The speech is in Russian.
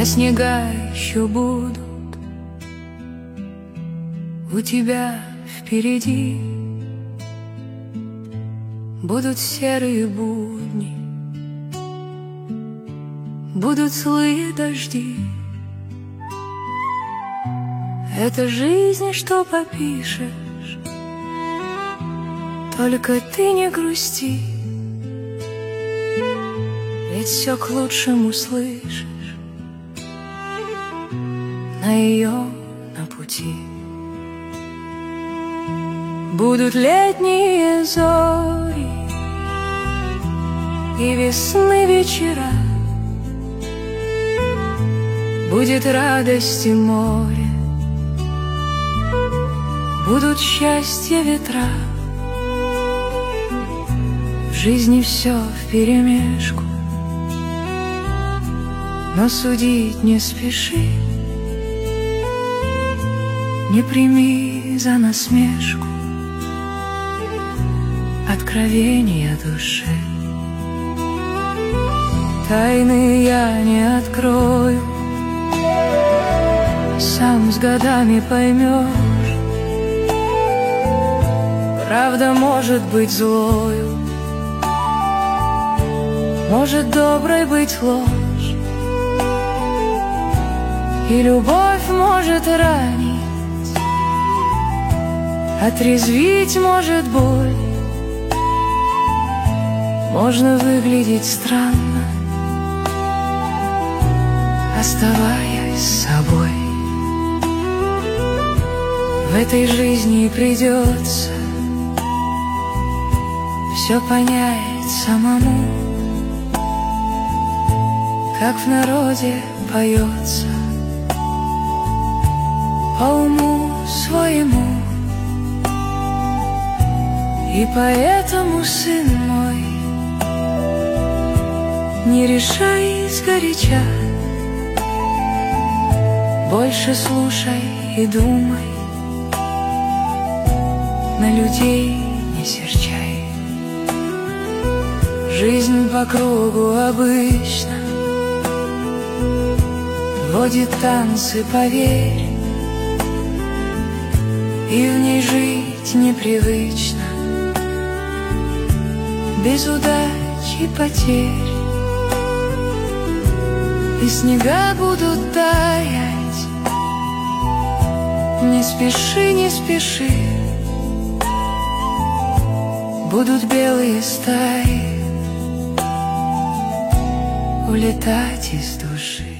а снега еще будут у тебя впереди. Будут серые будни, будут злые дожди. Это жизнь, что попишешь, только ты не грусти, ведь все к лучшему слышишь на ее на пути. Будут летние зори и весны вечера, будет радость и море, будут счастья ветра. В жизни все вперемешку, но судить не спеши, не прими за насмешку откровения души. Тайны я не открою, сам с годами поймешь. Правда может быть злою, может доброй быть ложь, и любовь может ранить, отрезвить может боль. Можно выглядеть странно, оставаясь собой. В этой жизни придется все понять самому, как в народе поется, по уму своему. И поэтому, сын мой, не решай сгоряча, больше слушай и думай, на людей не серчай. Жизнь по кругу обычно водит танцы, поверь, и в ней жить непривычно, без удач и потерь. И снега будут таять, не спеши, не спеши, будут белые стаи улетать из души.